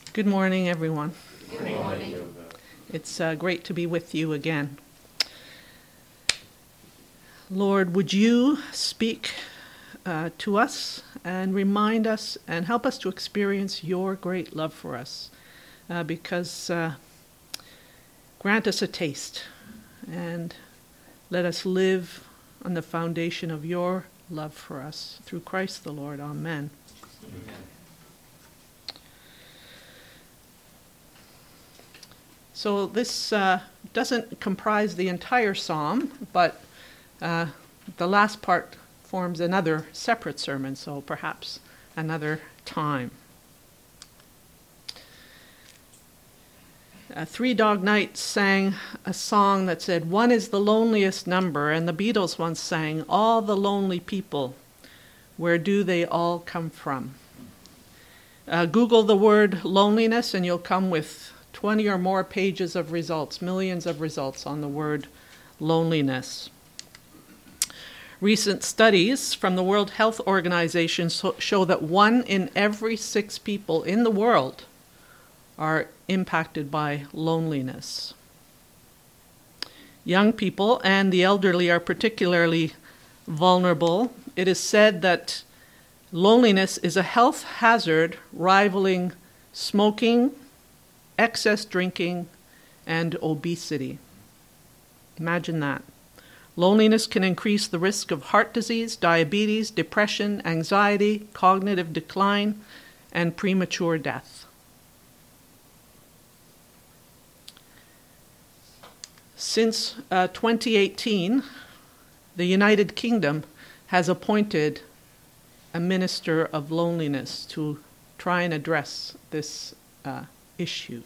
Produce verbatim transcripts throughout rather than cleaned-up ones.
Good morning, everyone. Good morning. It's uh, great to be with you again. Lord, would you speak uh, to us and remind us and help us to experience your great love for us, uh, because uh, grant us a taste and let us live on the foundation of your love for us through Christ the Lord. Amen. Amen. So this uh, doesn't comprise the entire psalm, but uh, the last part forms another separate sermon, so perhaps another time. Uh, Three Dog Night sang a song that said, "One is the loneliest number," and the Beatles once sang, "All the lonely people, where do they all come from?" Uh, Google the word loneliness and you'll come with twenty or more pages of results, millions of results on the word loneliness. Recent studies from the World Health Organization so, show that one in every six people in the world are impacted by loneliness. Young people and the elderly are particularly vulnerable. It is said that loneliness is a health hazard rivaling smoking, excess drinking, and obesity. Imagine that. Loneliness can increase the risk of heart disease, diabetes, depression, anxiety, cognitive decline, and premature death. Since uh, twenty eighteen, the United Kingdom has appointed a minister of loneliness to try and address this uh, issue.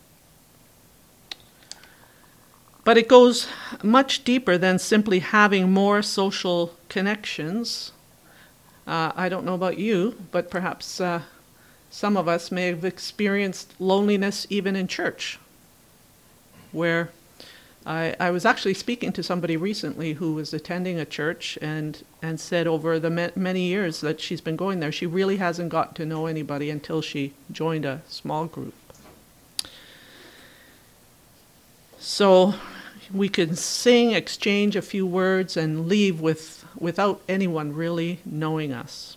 But it goes much deeper than simply having more social connections. Uh, I don't know about you, but perhaps uh, some of us may have experienced loneliness even in church, where I, I was actually speaking to somebody recently who was attending a church and, and said over the ma- many years that she's been going there, she really hasn't got to know anybody until she joined a small group. So we can sing, exchange a few words, and leave with without anyone really knowing us.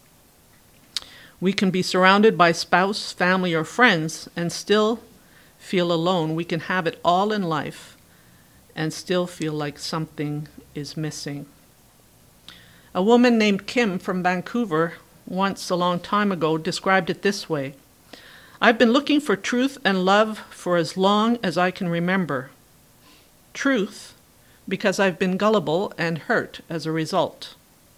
We can be surrounded by spouse, family, or friends and still feel alone. We can have it all in life and still feel like something is missing. A woman named Kim from Vancouver, once a long time ago, described it this way: "I've been looking for truth and love for as long as I can remember. Truth, because I've been gullible and hurt as a result.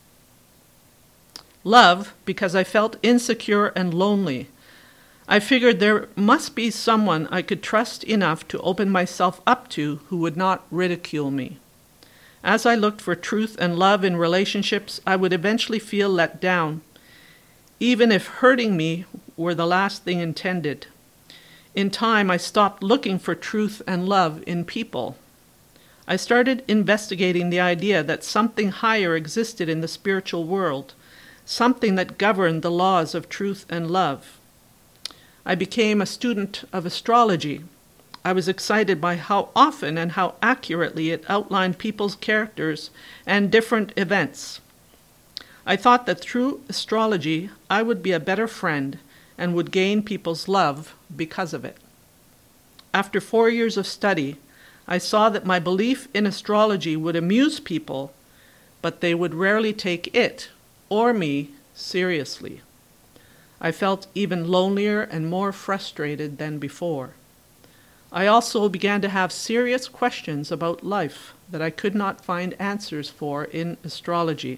Love, because I felt insecure and lonely. I figured there must be someone I could trust enough to open myself up to who would not ridicule me. As I looked for truth and love in relationships, I would eventually feel let down, even if hurting me were the last thing intended. In time, I stopped looking for truth and love in people. I started investigating the idea that something higher existed in the spiritual world, something that governed the laws of truth and love. I became a student of astrology. I was excited by how often and how accurately it outlined people's characters and different events. I thought that through astrology, I would be a better friend and would gain people's love because of it. After four years of study, I saw that my belief in astrology would amuse people, but they would rarely take it or me seriously. I felt even lonelier and more frustrated than before. I also began to have serious questions about life that I could not find answers for in astrology.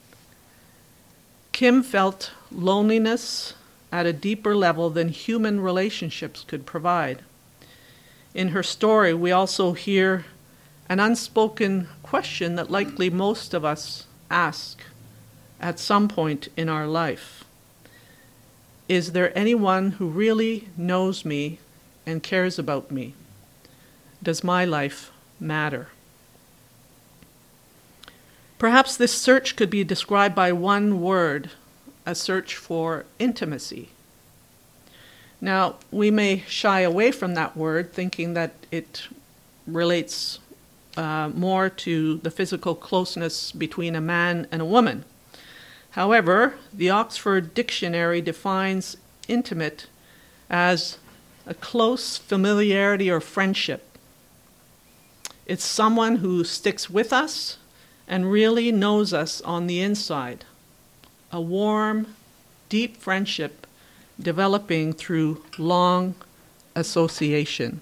Kim felt loneliness at a deeper level than human relationships could provide. In her story, we also hear an unspoken question that likely most of us ask at some point in our life. Is there anyone who really knows me and cares about me? Does my life matter? Perhaps this search could be described by one word, a search for intimacy. Now, we may shy away from that word, thinking that it relates uh, more to the physical closeness between a man and a woman. However, the Oxford Dictionary defines intimate as a close familiarity or friendship. It's someone who sticks with us and really knows us on the inside. A warm, deep friendship developing through long association.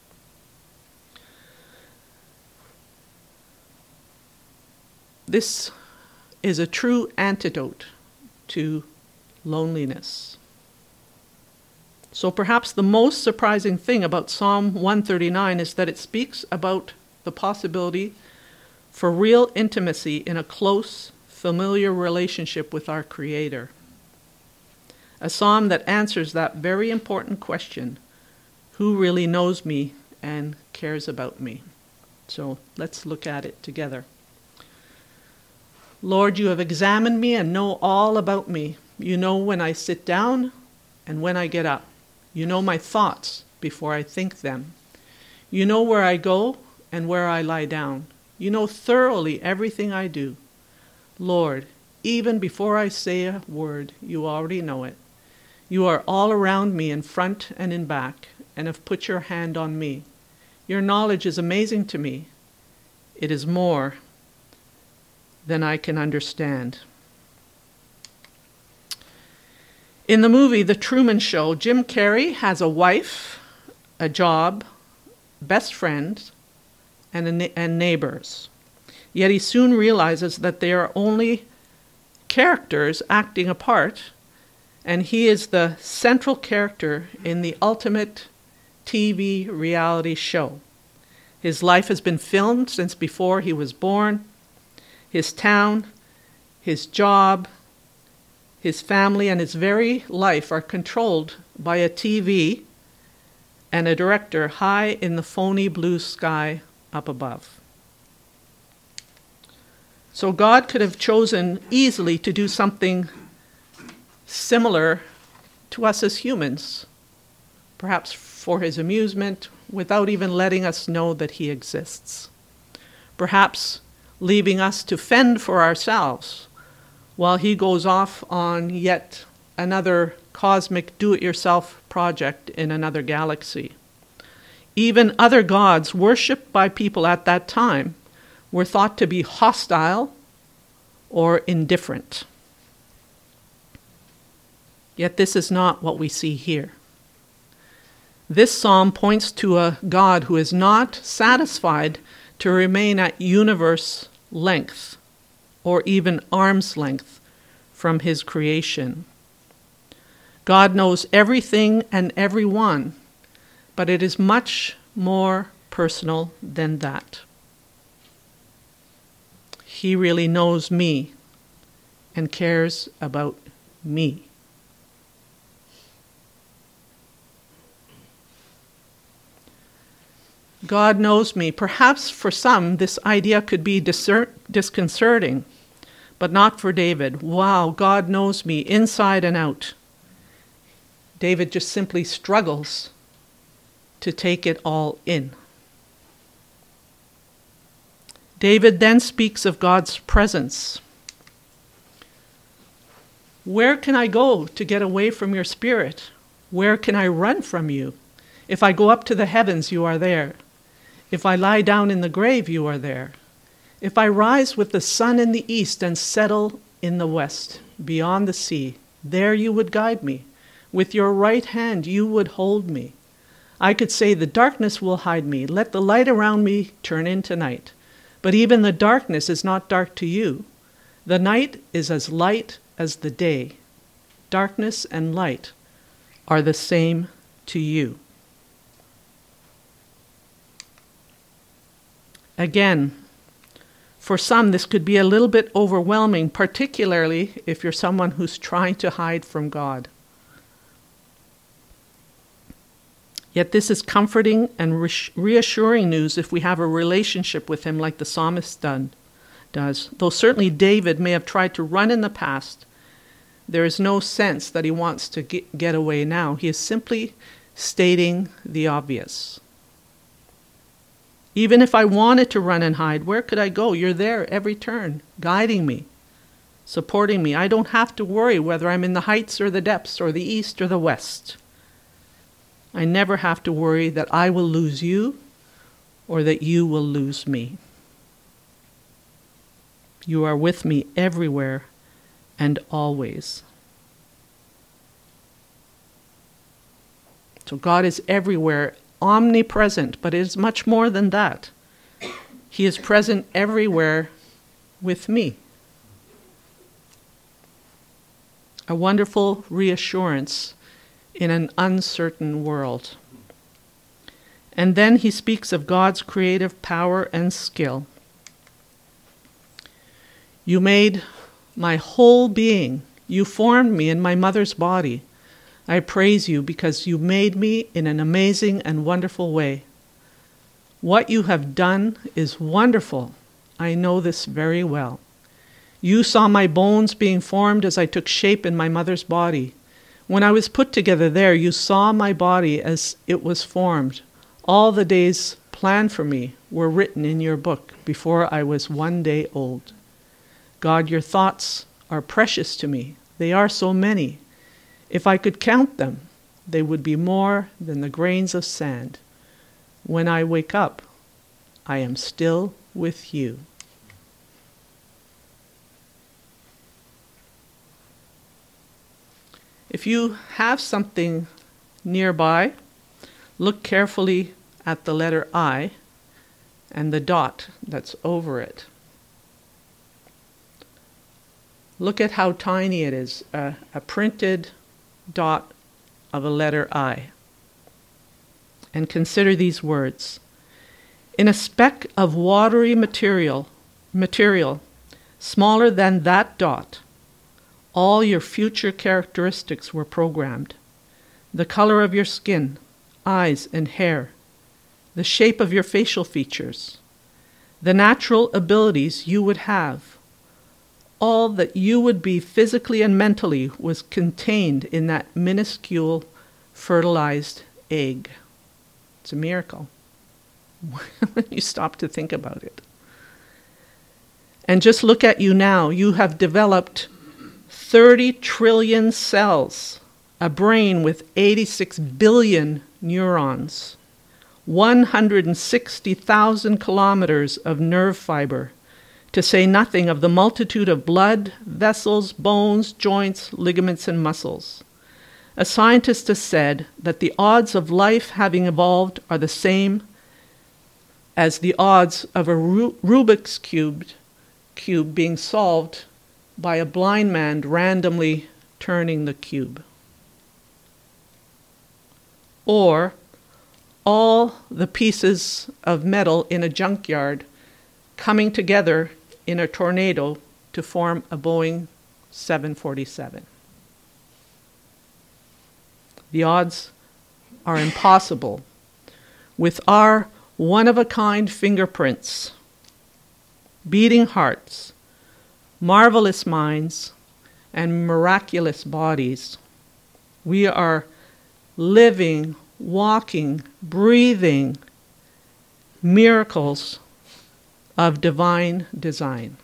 This is a true antidote to loneliness. So perhaps the most surprising thing about Psalm one thirty-nine is that it speaks about the possibility for real intimacy in a close, familiar relationship with our Creator. A psalm that answers that very important question, who really knows me and cares about me? So let's look at it together. Lord, you have examined me and know all about me. You know when I sit down and when I get up. You know my thoughts before I think them. You know where I go and where I lie down. You know thoroughly everything I do. Lord, even before I say a word, you already know it. You are all around me in front and in back, and have put your hand on me. Your knowledge is amazing to me. It is more than I can understand. In the movie The Truman Show, Jim Carrey has a wife, a job, best friends, and, a na- and neighbors. Yet he soon realizes that they are only characters acting a part, and he is the central character in the ultimate T V reality show. His life has been filmed since before he was born. His town, his job, his family, and his very life are controlled by a T V and a director high in the phony blue sky up above. So God could have chosen easily to do something similar to us as humans, perhaps for his amusement, without even letting us know that he exists. Perhaps leaving us to fend for ourselves while he goes off on yet another cosmic do-it-yourself project in another galaxy. Even other gods worshipped by people at that time were thought to be hostile or indifferent. Yet this is not what we see here. This psalm points to a God who is not satisfied to remain at universe length or even arm's length from his creation. God knows everything and everyone, but it is much more personal than that. He really knows me and cares about me. God knows me. Perhaps for some, this idea could be discer- disconcerting, but not for David. Wow, God knows me inside and out. David just simply struggles to take it all in. David then speaks of God's presence. Where can I go to get away from your spirit? Where can I run from you? If I go up to the heavens, you are there. If I lie down in the grave, you are there. If I rise with the sun in the east and settle in the west, beyond the sea, there you would guide me. With your right hand you would hold me. I could say, the darkness will hide me. Let the light around me turn into night. But even the darkness is not dark to you. The night is as light as the day. Darkness and light are the same to you. Again, for some, this could be a little bit overwhelming, particularly if you're someone who's trying to hide from God. Yet this is comforting and reassuring news if we have a relationship with him like the psalmist done, does. Though certainly David may have tried to run in the past, There is no sense that he wants to get, get away now. He is simply stating the obvious. Even if I wanted to run and hide, where could I go? You're there every turn, guiding me, supporting me. I don't have to worry whether I'm in the heights or the depths or the east or the west. I never have to worry that I will lose you or that you will lose me. You are with me everywhere and always. So God is everywhere, omnipresent, but it is much more than that. He is present everywhere with me. A wonderful reassurance in an uncertain world. And then he speaks of God's creative power and skill. You made my whole being. You formed me in my mother's body. I praise you because you made me in an amazing and wonderful way. What you have done is wonderful. I know this very well. You saw my bones being formed as I took shape in my mother's body. When I was put together there, you saw my body as it was formed. All the days planned for me were written in your book before I was one day old. God, your thoughts are precious to me. They are so many. If I could count them, they would be more than the grains of sand. When I wake up, I am still with you. If you have something nearby, look carefully at the letter I and the dot that's over it. Look at how tiny it is, a, a printed dot of a letter I. And consider these words. In a speck of watery material, material, smaller than that dot, all your future characteristics were programmed. The color of your skin, eyes and hair, the shape of your facial features, the natural abilities you would have, all that you would be physically and mentally was contained in that minuscule fertilized egg. It's a miracle when you stop to think about it. And just look at you now. You have developed thirty trillion cells, a brain with eighty-six billion neurons, one hundred sixty thousand kilometers of nerve fiber, to say nothing of the multitude of blood, vessels, bones, joints, ligaments, and muscles. A scientist has said that the odds of life having evolved are the same as the odds of a Ru- Rubik's cube, cube being solved by a blind man randomly turning the cube. Or all the pieces of metal in a junkyard coming together in a tornado to form a Boeing seven forty-seven. The odds are impossible. With our one-of-a-kind fingerprints, beating hearts, marvelous minds, and miraculous bodies, we are living, walking, breathing miracles of divine design.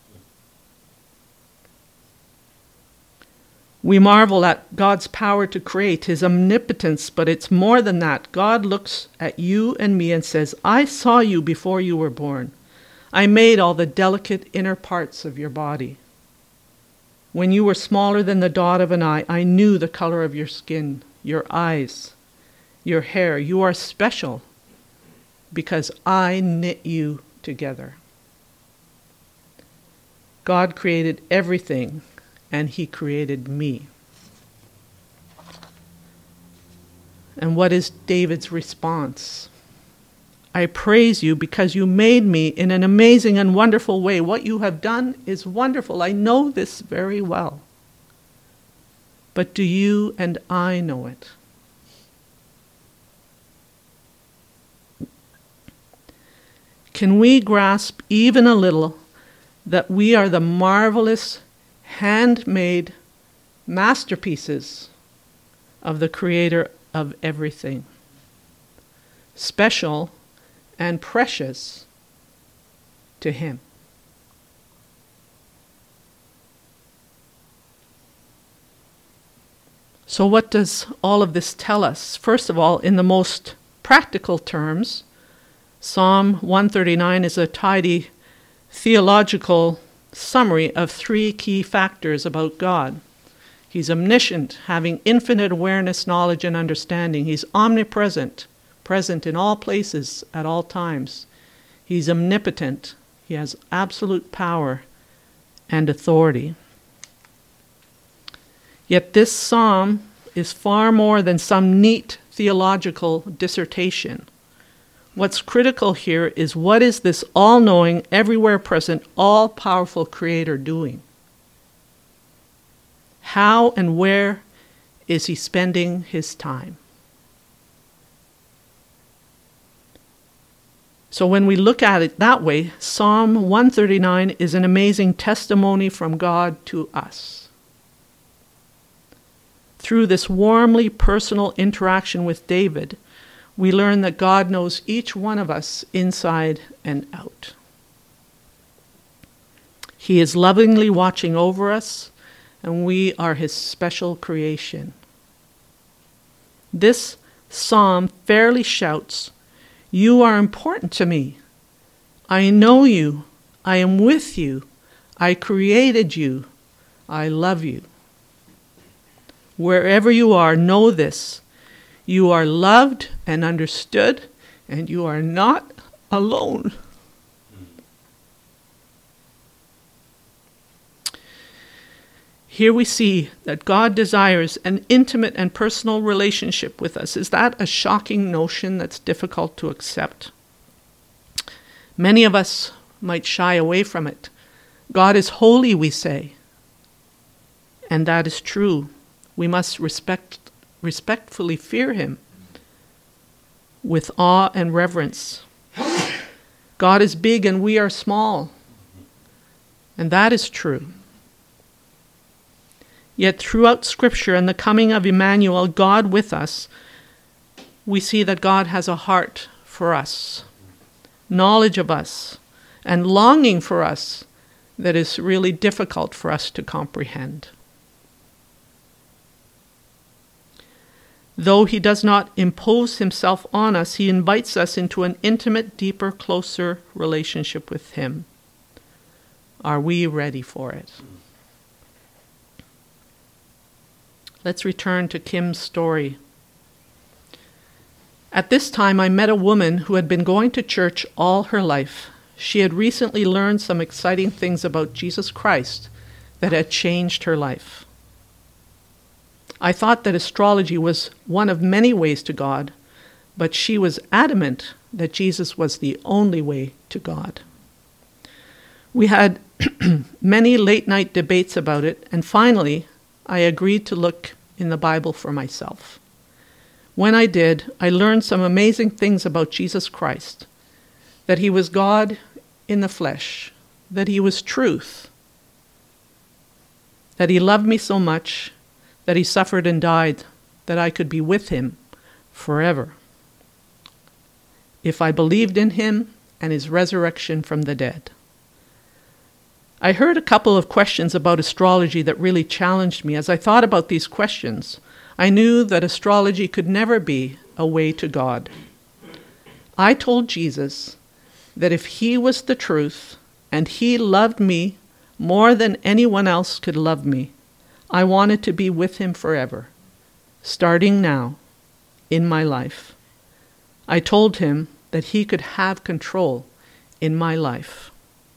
We marvel at God's power to create, his omnipotence, but it's more than that. God looks at you and me and says, I saw you before you were born. I made all the delicate inner parts of your body. When you were smaller than the dot of an eye, I knew the color of your skin, your eyes, your hair. You are special because I knit you together. God created everything, and he created me. And what is David's response? I praise you because you made me in an amazing and wonderful way. What you have done is wonderful. I know this very well. But do you and I know it? Can we grasp even a little that we are the marvelous, handmade masterpieces of the Creator of everything, special and precious to Him. So what does all of this tell us? First of all, in the most practical terms, Psalm one thirty-nine is a tidy theological summary of three key factors about God. He's omniscient, having infinite awareness, knowledge, and understanding. He's omnipresent, present in all places at all times. He's omnipotent. He has absolute power and authority. Yet this psalm is far more than some neat theological dissertation. What's critical here is, what is this all-knowing, everywhere present, all-powerful Creator doing? How and where is He spending His time? So when we look at it that way, Psalm one thirty-nine is an amazing testimony from God to us. Through this warmly personal interaction with David, we learn that God knows each one of us inside and out. He is lovingly watching over us, and we are His special creation. This psalm fairly shouts, "You are important to me. I know you. I am with you. I created you. I love you." Wherever you are, know this. You are loved and understood, and you are not alone. Here we see that God desires an intimate and personal relationship with us. Is that a shocking notion that's difficult to accept? Many of us might shy away from it. God is holy, we say. And that is true. We must respect, respectfully fear Him with awe and reverence. God is big and we are small. And that is true. Yet throughout Scripture and the coming of Emmanuel, God with us, we see that God has a heart for us, knowledge of us, and longing for us that is really difficult for us to comprehend. Though He does not impose Himself on us, He invites us into an intimate, deeper, closer relationship with Him. Are we ready for it? Let's return to Kim's story. At this time, I met a woman who had been going to church all her life. She had recently learned some exciting things about Jesus Christ that had changed her life. I thought that astrology was one of many ways to God, but she was adamant that Jesus was the only way to God. We had many late-night debates about it, and finally, I agreed to look in the Bible for myself. When I did, I learned some amazing things about Jesus Christ, that He was God in the flesh, that He was truth, that He loved me so much, that He suffered and died, that I could be with Him forever, if I believed in Him and His resurrection from the dead. I heard a couple of questions about astrology that really challenged me. As I thought about these questions, I knew that astrology could never be a way to God. I told Jesus that if He was the truth and He loved me more than anyone else could love me, I wanted to be with Him forever, starting now in my life. I told Him that He could have control in my life.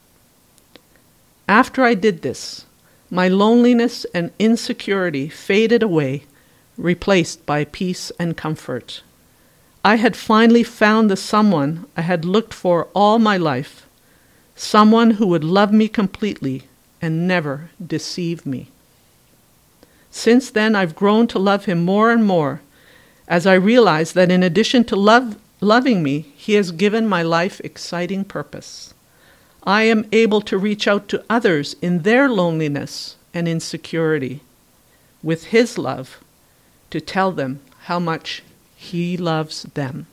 After I did this, my loneliness and insecurity faded away, replaced by peace and comfort. I had finally found the someone I had looked for all my life, someone who would love me completely and never deceive me. Since then, I've grown to love Him more and more, as I realize that in addition to love, loving me, He has given my life exciting purpose. I am able to reach out to others in their loneliness and insecurity. with his love to tell them how much he loves them.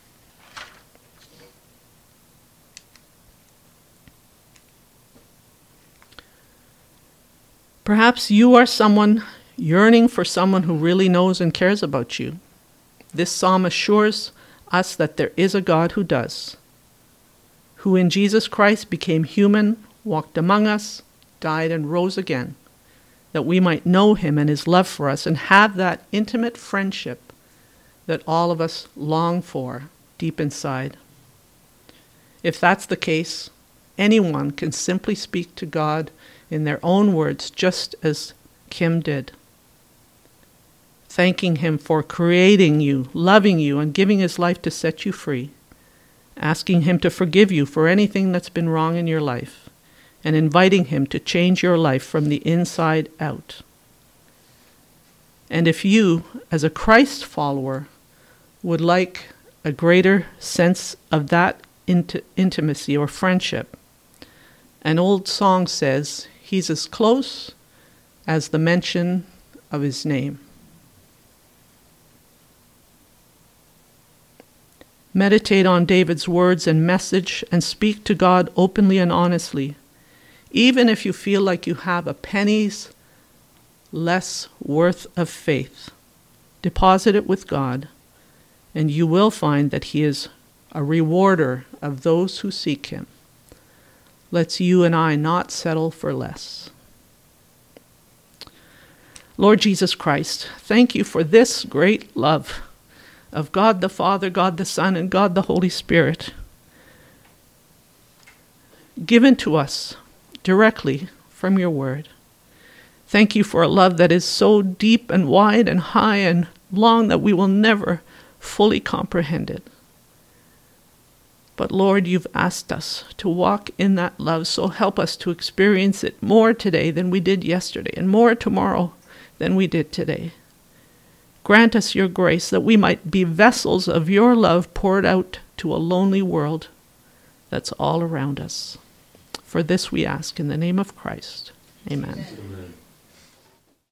Perhaps you are someone yearning for someone who really knows and cares about you. This psalm assures us that there is a God who does, who in Jesus Christ became human, walked among us, died and rose again, that we might know him and his love for us and have that intimate friendship that all of us long for deep inside. If that's the case, anyone can simply speak to God in their own words, just as Kim did, thanking him for creating you, loving you, and giving his life to set you free, asking him to forgive you for anything that's been wrong in your life, and inviting him to change your life from the inside out. And if you, as a Christ follower, would like a greater sense of that int- intimacy or friendship, an old song says, he's as close as the mention of his name. Meditate on David's words and message and speak to God openly and honestly, even if you feel like you have a penny's less worth of faith. Deposit it with God, and you will find that he is a rewarder of those who seek him. Let's you and I not settle for less. Lord Jesus Christ, thank you for this great love of God the Father, God the Son, and God the Holy Spirit, given to us directly from your word. Thank you for a love that is so deep and wide and high and long that we will never fully comprehend it. But Lord, you've asked us to walk in that love, so help us to experience it more today than we did yesterday, and more tomorrow than we did today. Grant us your grace that we might be vessels of your love poured out to a lonely world that's all around us. For this we ask in the name of Christ. Amen. Amen.